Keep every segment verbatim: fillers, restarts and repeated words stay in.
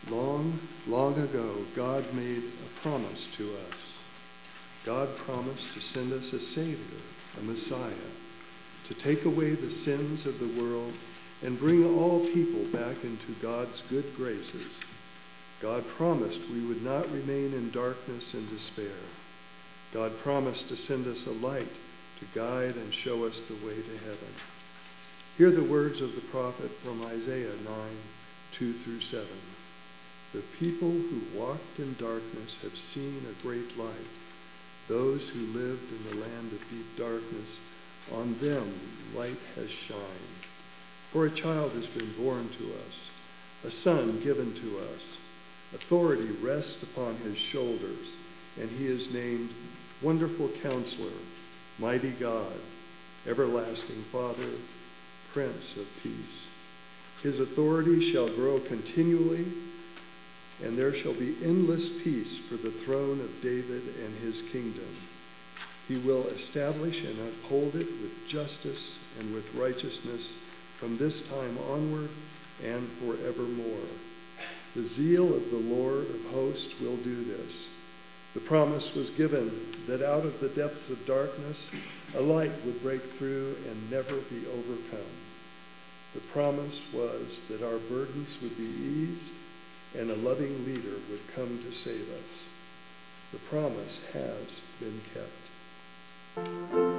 Long, long ago, God made a promise to us. God promised to send us a Savior, a Messiah, to take away the sins of the world and bring all people back into God's good graces. God promised we would not remain in darkness and despair. God promised to send us a light to guide and show us the way to heaven. Hear the words of the prophet from Isaiah nine, two through seven. The people who walked in darkness have seen a great light. Those who lived in the land of deep darkness, on them light has shined. For a child has been born to us, a son given to us. Authority rests upon his shoulders, and he is named Wonderful Counselor, Mighty God, Everlasting Father, Prince of Peace. His authority shall grow continually, and there shall be endless peace for the throne of David and his kingdom. He will establish and uphold it with justice and with righteousness from this time onward and forevermore. The zeal of the Lord of hosts will do this. The promise was given that out of the depths of darkness, a light would break through and never be overcome. The promise was that our burdens would be eased and a loving leader would come to save us. The promise has been kept.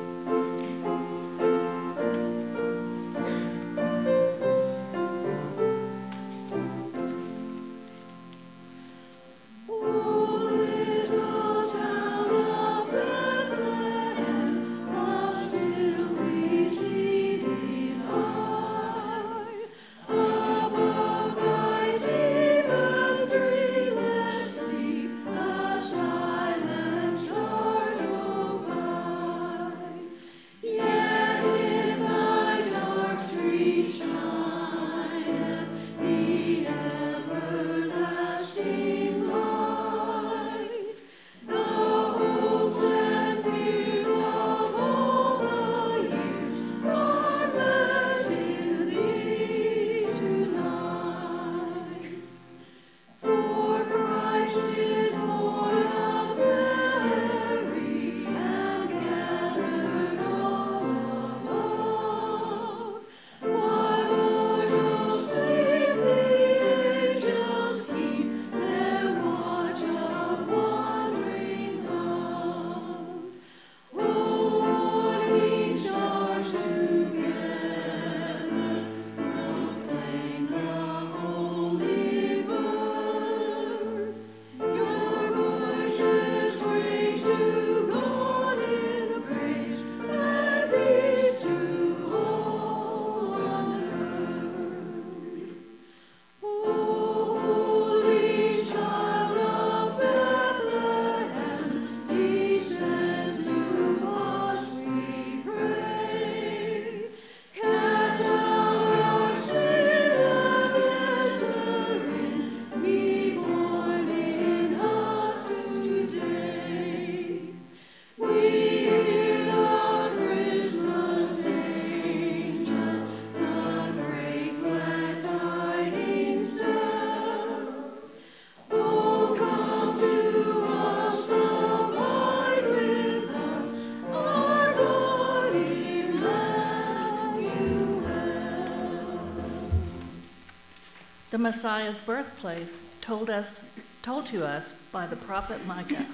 The Messiah's birthplace told us, told to us by the prophet Micah.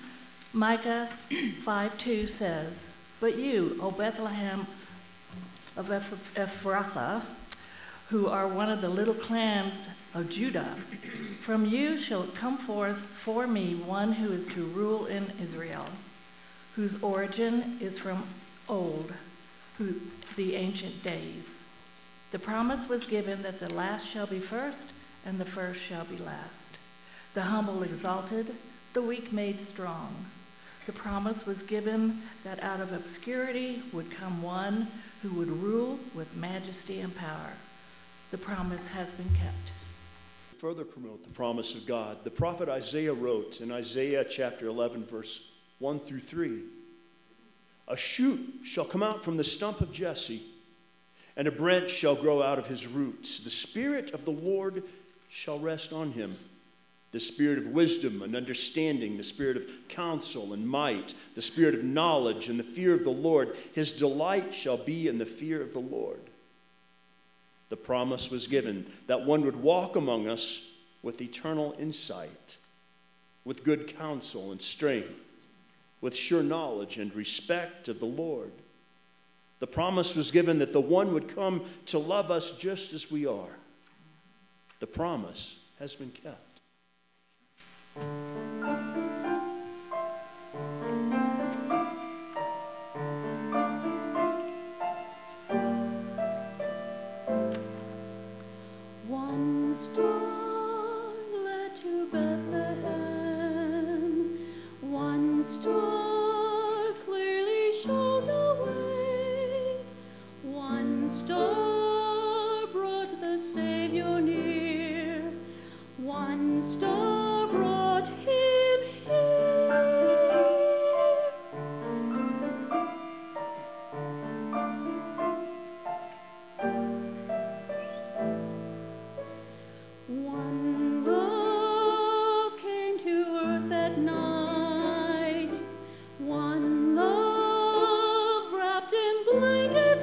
Micah five two says, "But you, O Bethlehem of Ephrathah, who are one of the little clans of Judah, from you shall come forth for me one who is to rule in Israel, whose origin is from old, who, the ancient days." The promise was given that the last shall be first, and the first shall be last. The humble exalted, the weak made strong. The promise was given that out of obscurity would come one who would rule with majesty and power. The promise has been kept. Further promote the promise of God, the prophet Isaiah wrote in Isaiah chapter eleven, verse one through three, "A shoot shall come out from the stump of Jesse, and a branch shall grow out of his roots. The Spirit of the Lord shall rest on him. The spirit of wisdom and understanding, the spirit of counsel and might, the spirit of knowledge and the fear of the Lord. His delight shall be in the fear of the Lord. The promise was given that one would walk among us with eternal insight, with good counsel and strength, with sure knowledge and respect of the Lord. The promise was given that the one would come to love us just as we are. The promise has been kept. One star led to Bethlehem. One star clearly showed the way. One star brought the Savior near. One star brought him here. One love came to earth at night. One love wrapped in blankets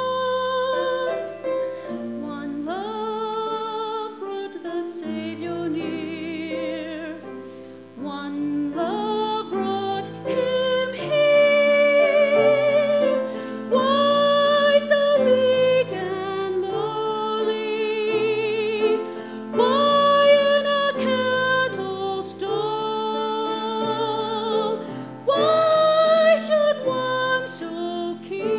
warm. One love brought the Savior near. One love brought him here. Why so meek and lowly? Why in a cattle stall? Why should one so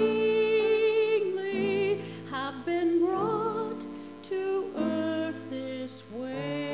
kingly have been brought to earth this way?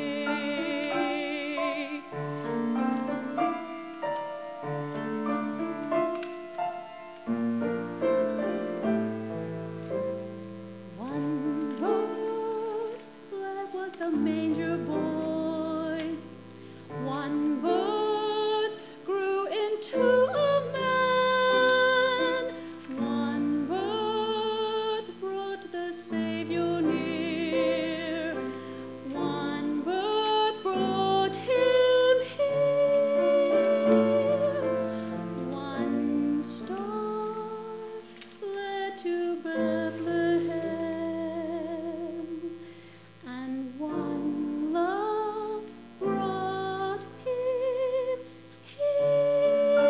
One birth led was the manger boy. One birth grew into a man. One birth brought the Savior near. One birth brought him here. One star led to Bethlehem, and one love brought him here.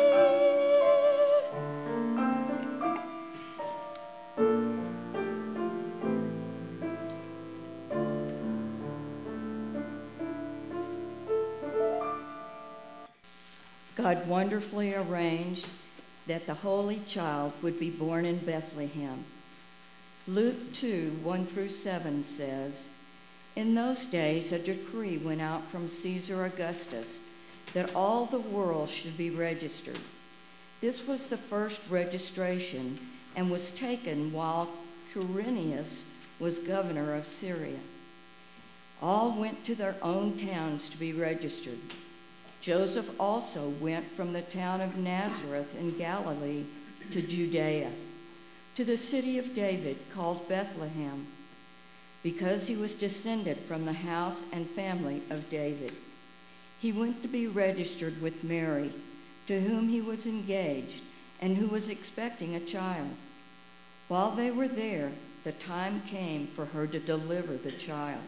God wonderfully arranged that the Holy Child would be born in Bethlehem. Luke two, one through seven says, "In those days a decree went out from Caesar Augustus that all the world should be registered. This was the first registration and was taken while Quirinius was governor of Syria. All went to their own towns to be registered. Joseph also went from the town of Nazareth in Galilee to Judea, to the city of David called Bethlehem, because he was descended from the house and family of David. He went to be registered with Mary, to whom he was engaged and who was expecting a child. While they were there, the time came for her to deliver the child.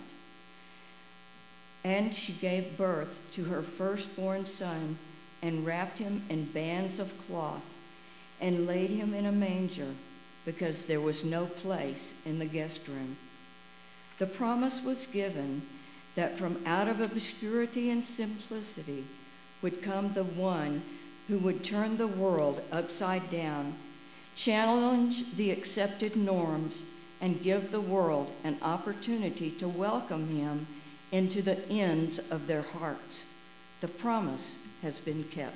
And she gave birth to her firstborn son and wrapped him in bands of cloth and laid him in a manger because there was no place in the guest room. The promise was given that from out of obscurity and simplicity would come the one who would turn the world upside down, challenge the accepted norms, and give the world an opportunity to welcome him into the ends of their hearts. The promise has been kept."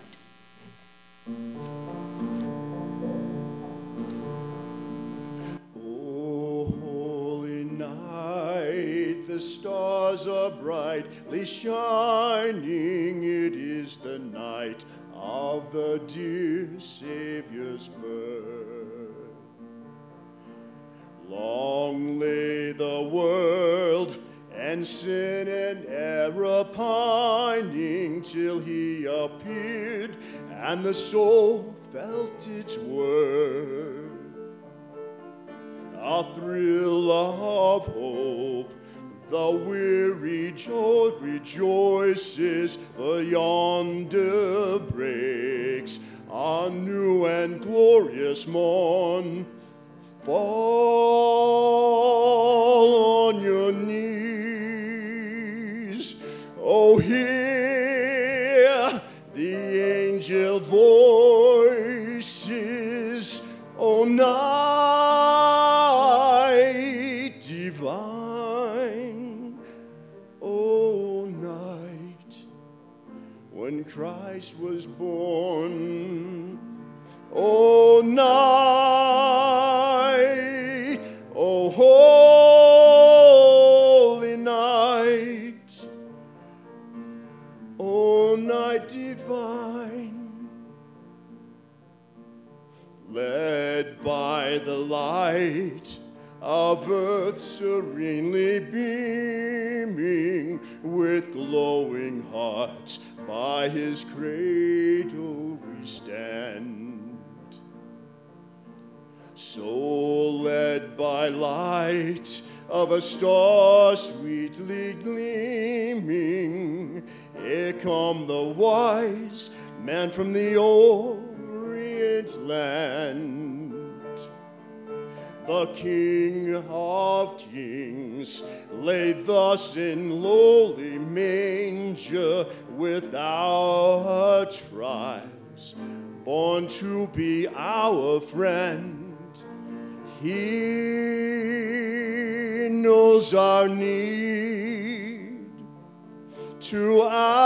O holy night, the stars are brightly shining. It is the night of the dear Savior's birth. Long lay the world and and sin and error pining till he appeared, and the soul felt its worth. A thrill of hope, the weary joy rejoices, for yonder breaks a new and glorious morn. Fall on your knees, oh, hear the angel voices, oh, night divine, oh, night when Christ was born, oh, night, oh, holy night, oh, night divine, led by the light of earth serenely beaming, with glowing hearts by his cradle we stand. So led by light of a star sweetly gleaming, here come the wise men from the Orient land. The King of Kings lay thus in lowly manger, without trials, born to be our friend. He knows our need, to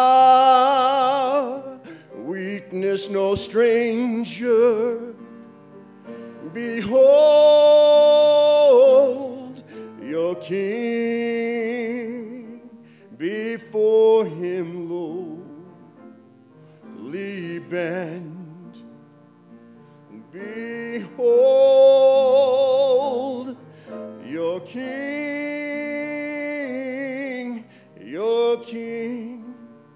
our weakness no stranger. Behold your King, before him lowly bend. Behold your King, your King,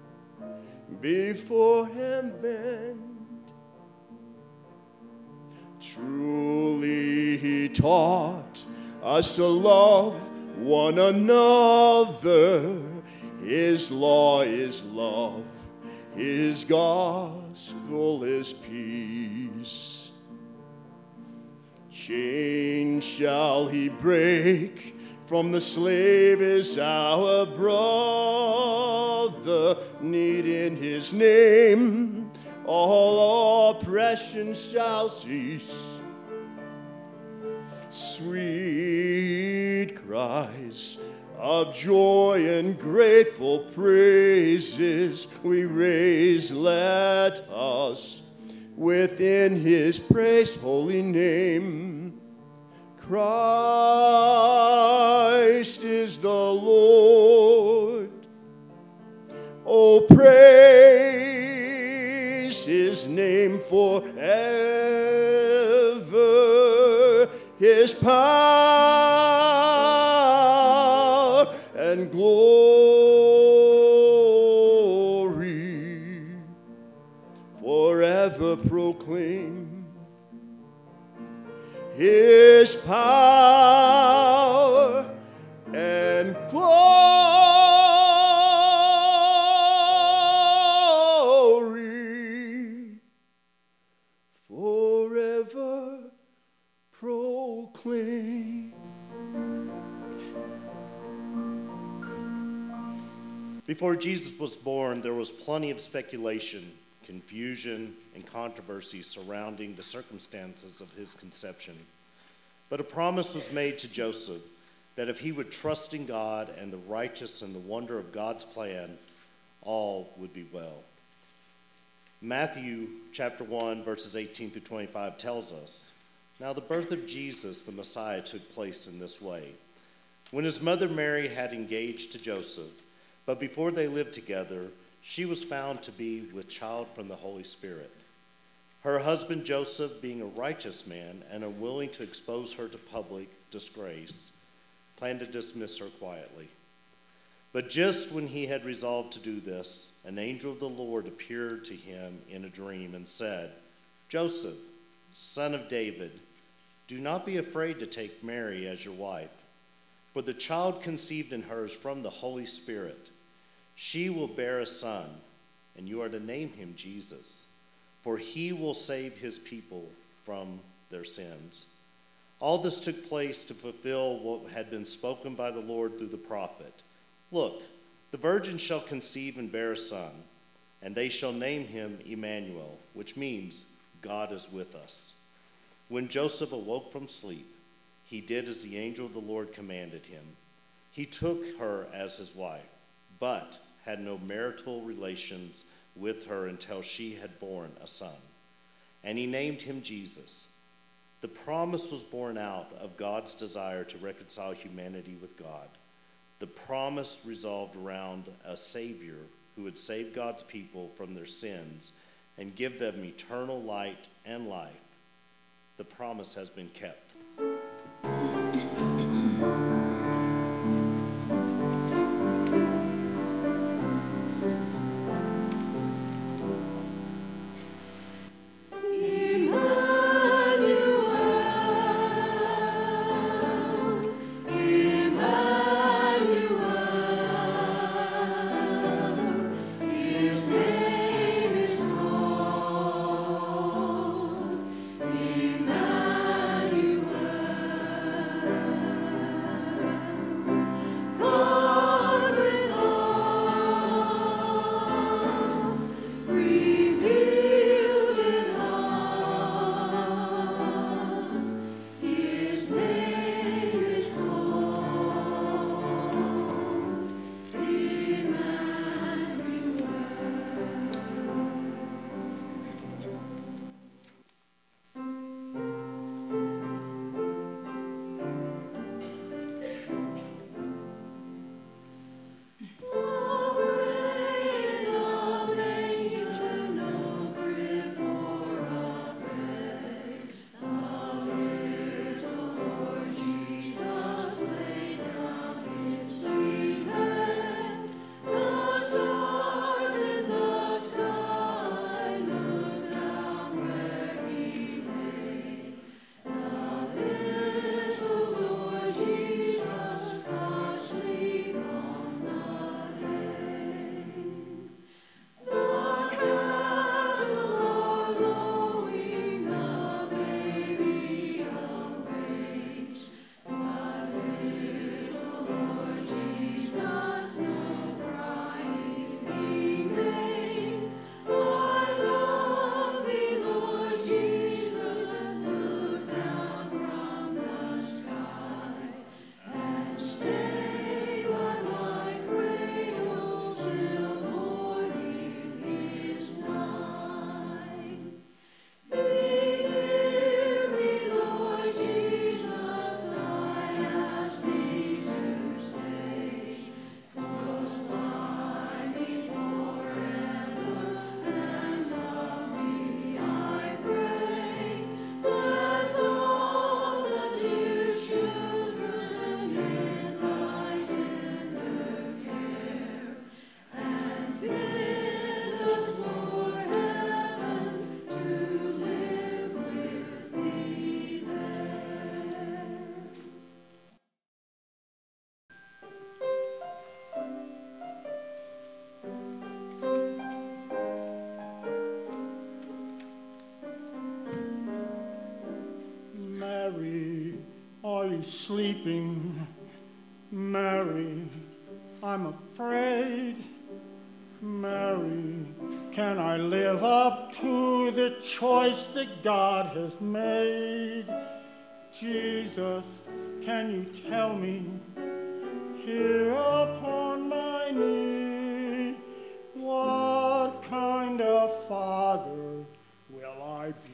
before him bend. Truly he taught us to love one another. His law is love, his gospel is peace. Chains shall he break, from the slave is our brother. Need in his name all oppression shall cease. Sweet cries of joy and grateful praises we raise. Let us within his praise holy name. Christ is the Lord. Oh, praise his name forever. His power and glory forever proclaim. His power and glory forever proclaim. Before Jesus was born, there was plenty of speculation, confusion, and controversy surrounding the circumstances of his conception. But a promise was made to Joseph that if he would trust in God and the righteous and the wonder of God's plan, all would be well. Matthew chapter one, verses eighteen through twenty-five tells us, "Now the birth of Jesus, the Messiah, took place in this way. When his mother Mary had engaged to Joseph, but before they lived together, she was found to be with child from the Holy Spirit. Her husband Joseph, being a righteous man and unwilling to expose her to public disgrace, planned to dismiss her quietly. But just when he had resolved to do this, an angel of the Lord appeared to him in a dream and said, "Joseph, son of David, do not be afraid to take Mary as your wife, for the child conceived in her is from the Holy Spirit. She will bear a son, and you are to name him Jesus, for he will save his people from their sins." All this took place to fulfill what had been spoken by the Lord through the prophet. "Look, the virgin shall conceive and bear a son, and they shall name him Emmanuel," which means God is with us. When Joseph awoke from sleep, he did as the angel of the Lord commanded him. He took her as his wife, but had no marital relations with her until she had borne a son. And he named him Jesus. The promise was born out of God's desire to reconcile humanity with God. The promise resolved around a Savior who would save God's people from their sins and give them eternal light and life. The promise has been kept. Sleeping, Mary, I'm afraid. Mary, can I live up to the choice that God has made? Jesus, can you tell me, here upon my knee, what kind of father will I be?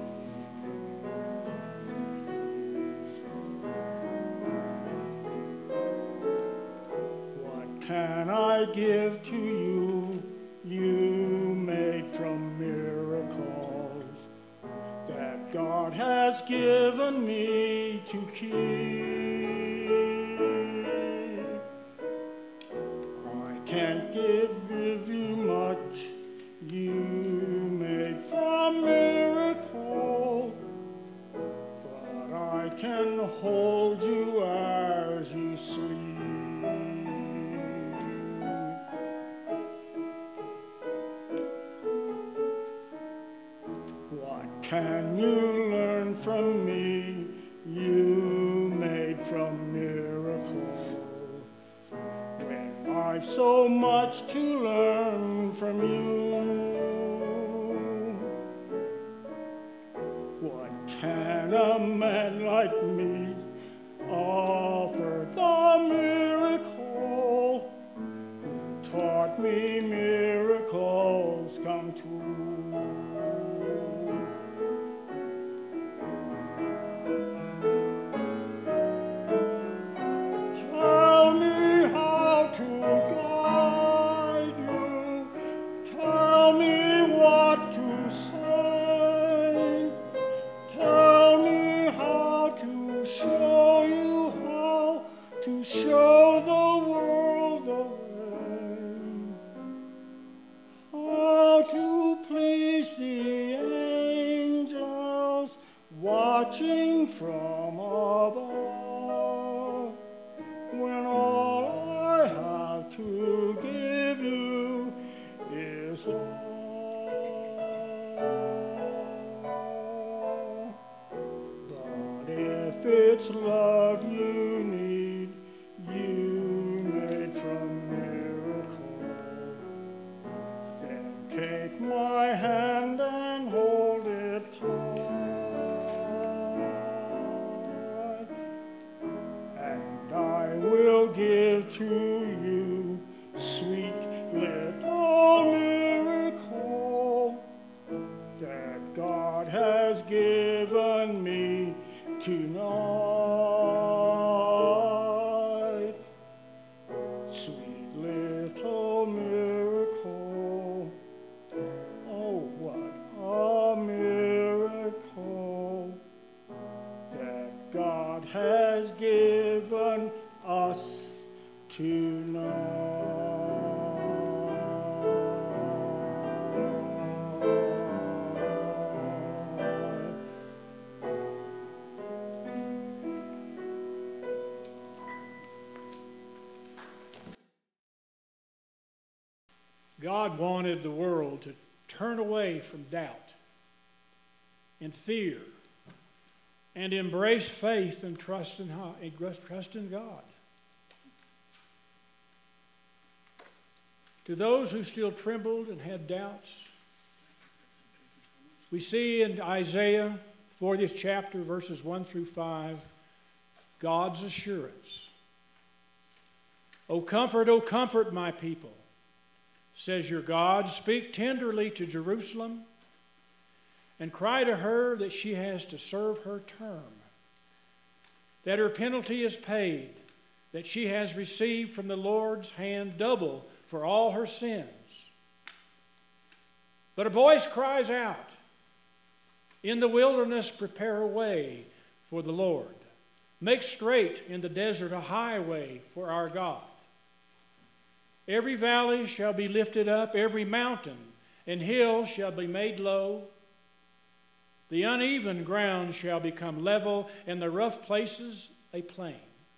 Can I give to you, you made from miracles, that God has given me to keep? can you learn from me? You made from miracle. When I've so much to learn from you, what can a man like me offer the miracle who taught me miracles come true? Tell me how to guide you. Tell me what to say. Tell me how to show you how to show the world the way. How to please the angels watching from above, when all I have to give you is love. But if it's love you need, you made from miracle, then take my hand and hold it tight, and I will give to you sweet little miracle that God has given me tonight. Sweet little miracle, oh what a miracle that God has given us tonight. God wanted the world to turn away from doubt and fear and embrace faith and trust in, trust in God. To those who still trembled and had doubts, we see in Isaiah fortieth chapter, verses one through five, God's assurance. O comfort, O comfort my people, says your God. Speak tenderly to Jerusalem and cry to her that she has to serve her term, that her penalty is paid, that she has received from the Lord's hand double for all her sins. But a voice cries out, in the wilderness prepare a way for the Lord. Make straight in the desert a highway for our God. Every valley shall be lifted up, every mountain and hill shall be made low. The uneven ground shall become level, and the rough places a plain.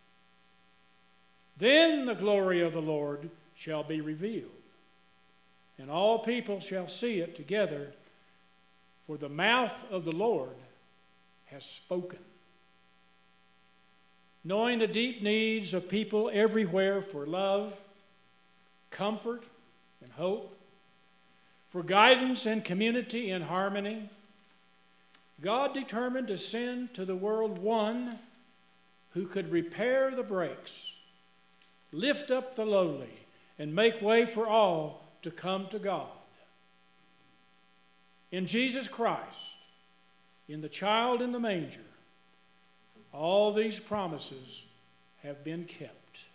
Then the glory of the Lord shall be revealed, and all people shall see it together, for the mouth of the Lord has spoken. Knowing the deep needs of people everywhere for love, comfort, and hope, for guidance and community and harmony, God determined to send to the world one who could repair the breaks, lift up the lowly, and make way for all to come to God. In Jesus Christ, in the child in the manger, all these promises have been kept.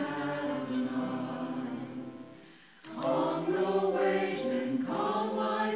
Calm the waves and calm my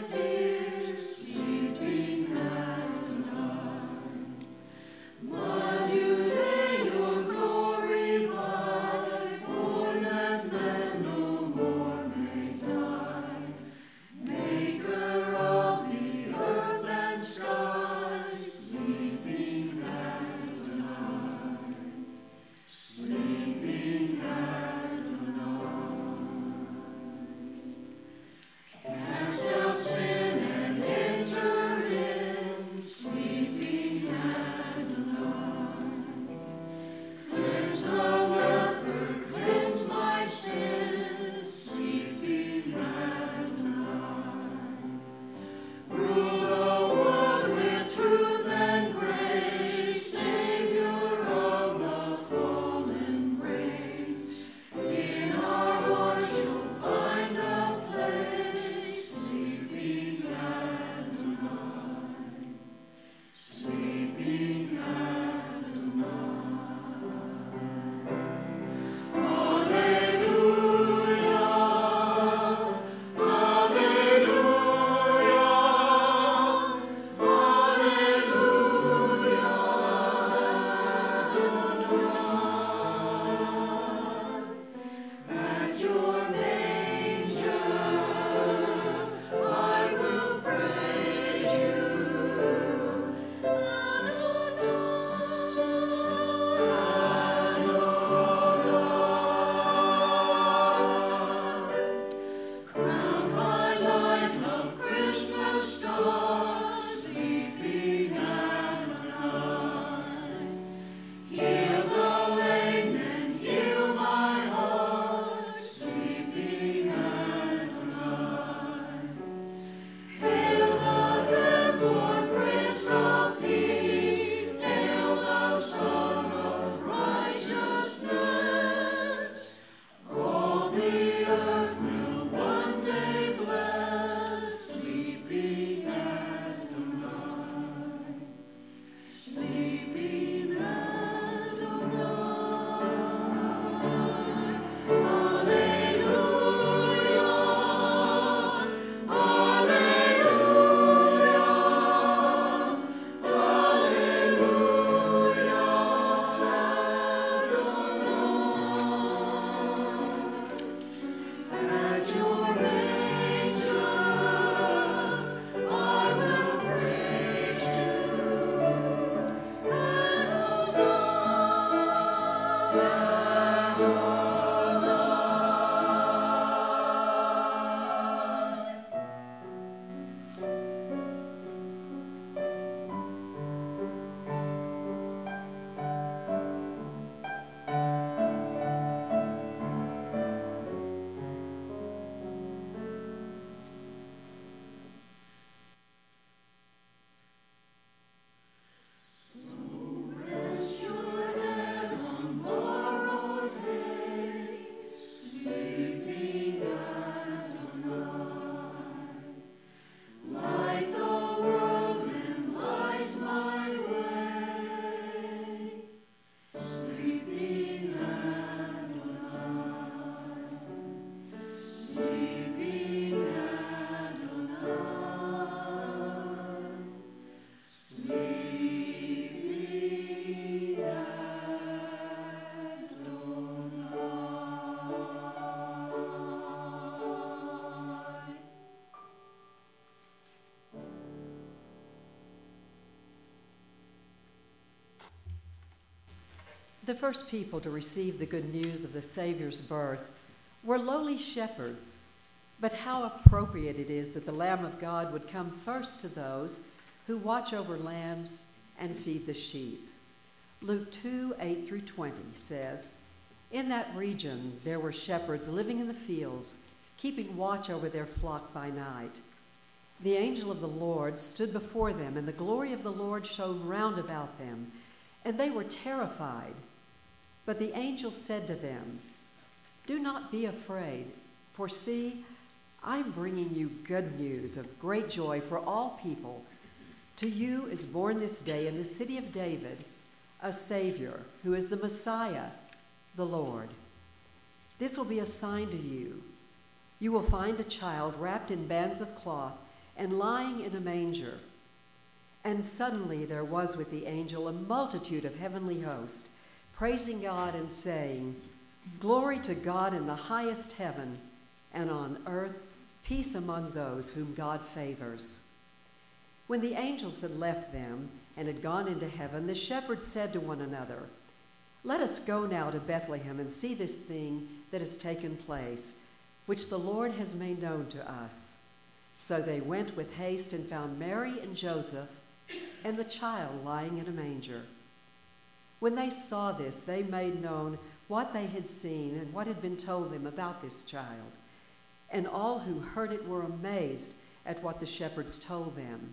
The first people to receive the good news of the Savior's birth were lowly shepherds. But how appropriate it is that the Lamb of God would come first to those who watch over lambs and feed the sheep. Luke two, eight through twenty says, "In that region there were shepherds living in the fields, keeping watch over their flock by night. The angel of the Lord stood before them, and the glory of the Lord shone round about them, and they were terrified. But the angel said to them, 'Do not be afraid, for see, I'm bringing you good news of great joy for all people. To you is born this day in the city of David a Savior, who is the Messiah, the Lord. This will be a sign to you. You will find a child wrapped in bands of cloth and lying in a manger.' And suddenly there was with the angel a multitude of heavenly hosts, praising God and saying, 'Glory to God in the highest heaven, and on earth peace among those whom God favors.' When the angels had left them and had gone into heaven, the shepherds said to one another, 'Let us go now to Bethlehem and see this thing that has taken place, which the Lord has made known to us.' So they went with haste and found Mary and Joseph and the child lying in a manger. When they saw this, they made known what they had seen and what had been told them about this child. And all who heard it were amazed at what the shepherds told them.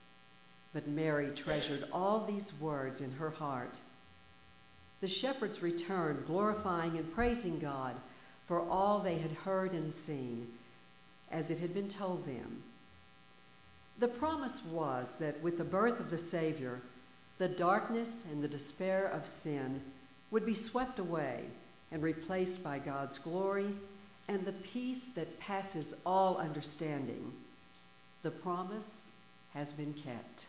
But Mary treasured all these words in her heart. The shepherds returned, glorifying and praising God for all they had heard and seen, as it had been told them. The promise was that with the birth of the Savior, the darkness and the despair of sin would be swept away and replaced by God's glory and the peace that passes all understanding. The promise has been kept.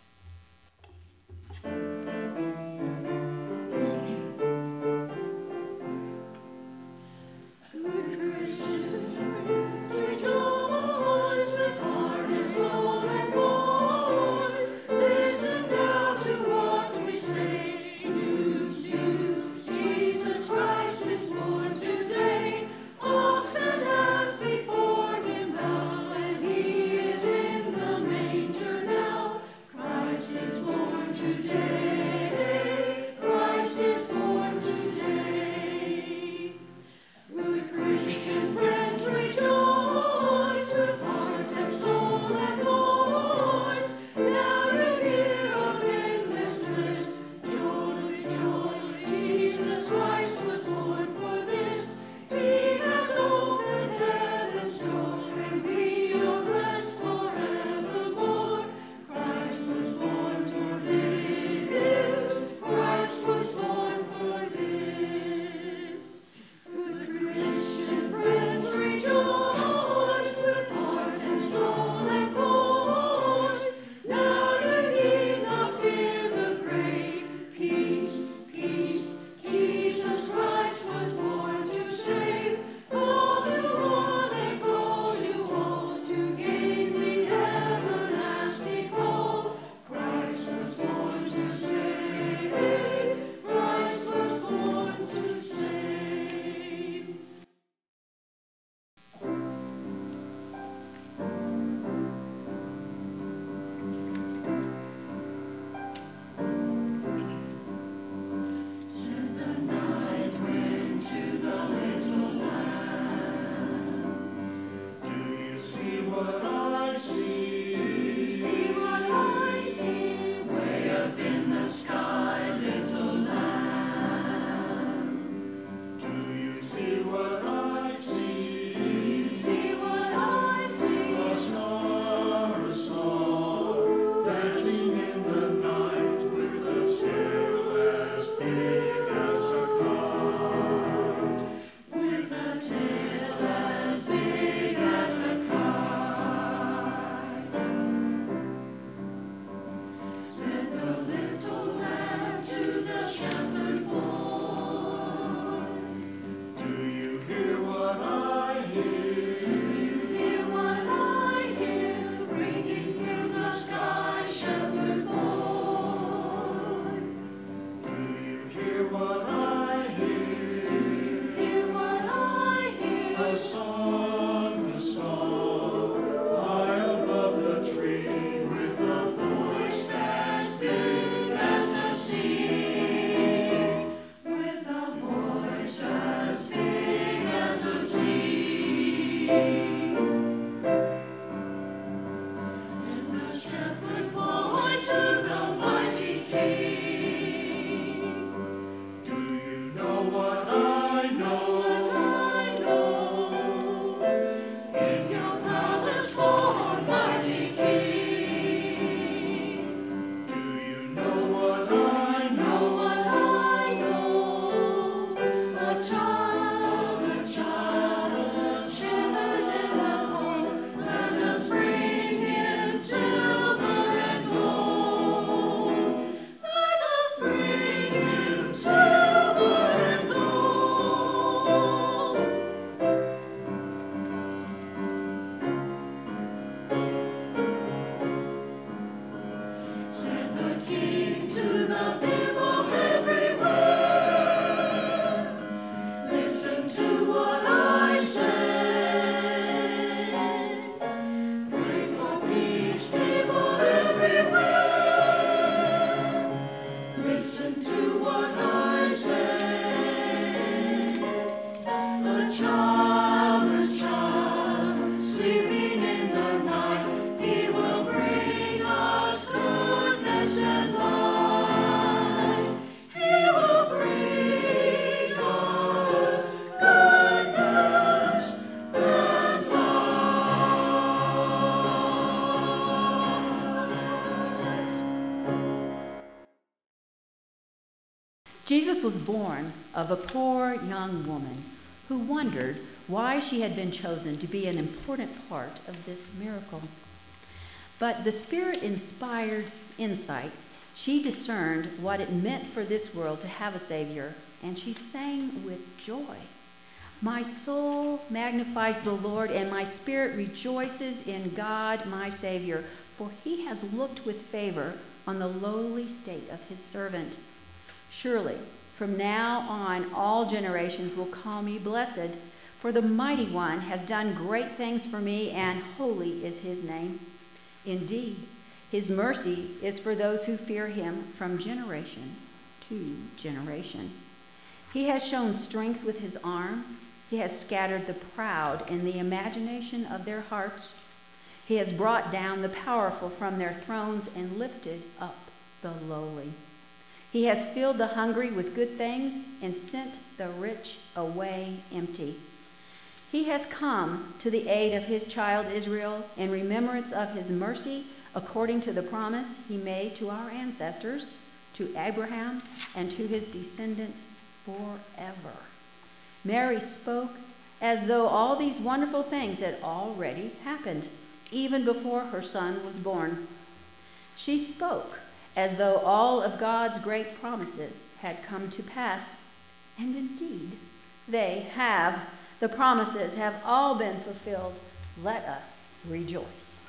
Jesus was born of a poor young woman who wondered why she had been chosen to be an important part of this miracle. But the Spirit-inspired insight, she discerned what it meant for this world to have a Savior, and she sang with joy. My soul magnifies the Lord, and my spirit rejoices in God, my Savior, for he has looked with favor on the lowly state of his servant. Surely, from now on, all generations will call me blessed, for the Mighty One has done great things for me, and holy is his name. Indeed, his mercy is for those who fear him from generation to generation. He has shown strength with his arm. He has scattered the proud in the imagination of their hearts. He has brought down the powerful from their thrones and lifted up the lowly. He has filled the hungry with good things and sent the rich away empty. He has come to the aid of his child Israel in remembrance of his mercy, according to the promise he made to our ancestors, to Abraham, and to his descendants forever. Mary spoke as though all these wonderful things had already happened, even before her son was born. She spoke as though all of God's great promises had come to pass. And indeed, they have. The promises have all been fulfilled. Let us rejoice.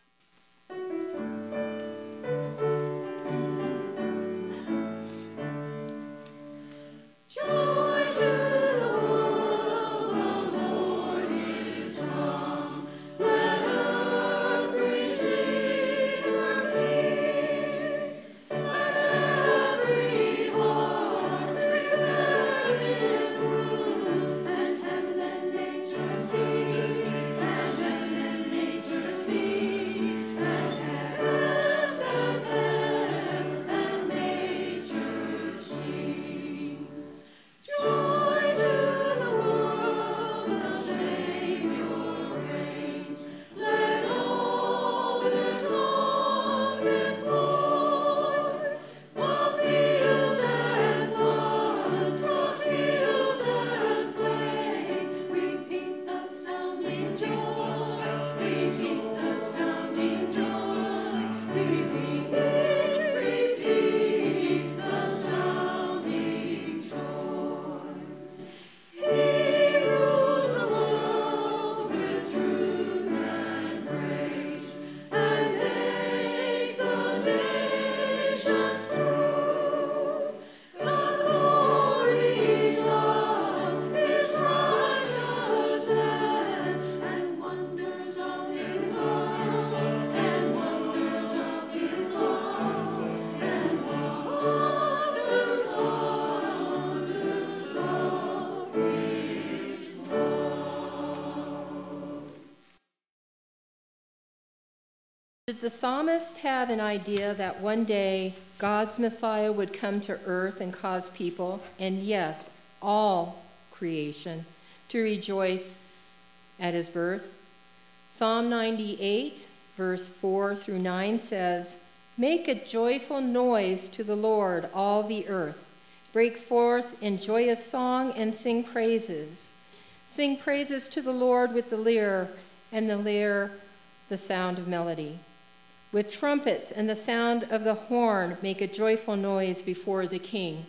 Did the psalmist have an idea that one day God's Messiah would come to earth and cause people, and yes, all creation, to rejoice at his birth? Psalm ninety-eight, verse four through nine says, "Make a joyful noise to the Lord, all the earth. Break forth in joyous song and sing praises. Sing praises to the Lord with the lyre, and the lyre the sound of melody. With trumpets and the sound of the horn, make a joyful noise before the King,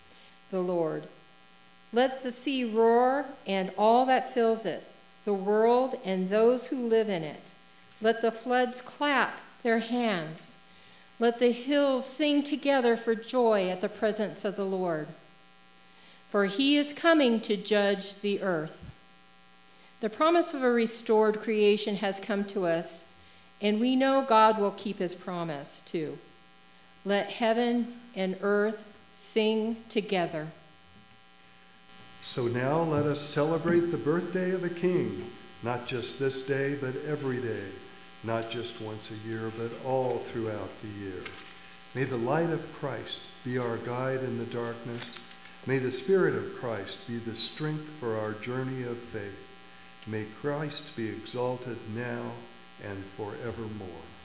the Lord. Let the sea roar and all that fills it, the world and those who live in it. Let the floods clap their hands. Let the hills sing together for joy at the presence of the Lord. For he is coming to judge the earth." The promise of a restored creation has come to us, and we know God will keep his promise too. Let heaven and earth sing together. So now let us celebrate the birthday of a king, not just this day, but every day, not just once a year, but all throughout the year. May the light of Christ be our guide in the darkness. May the Spirit of Christ be the strength for our journey of faith. May Christ be exalted now and forevermore.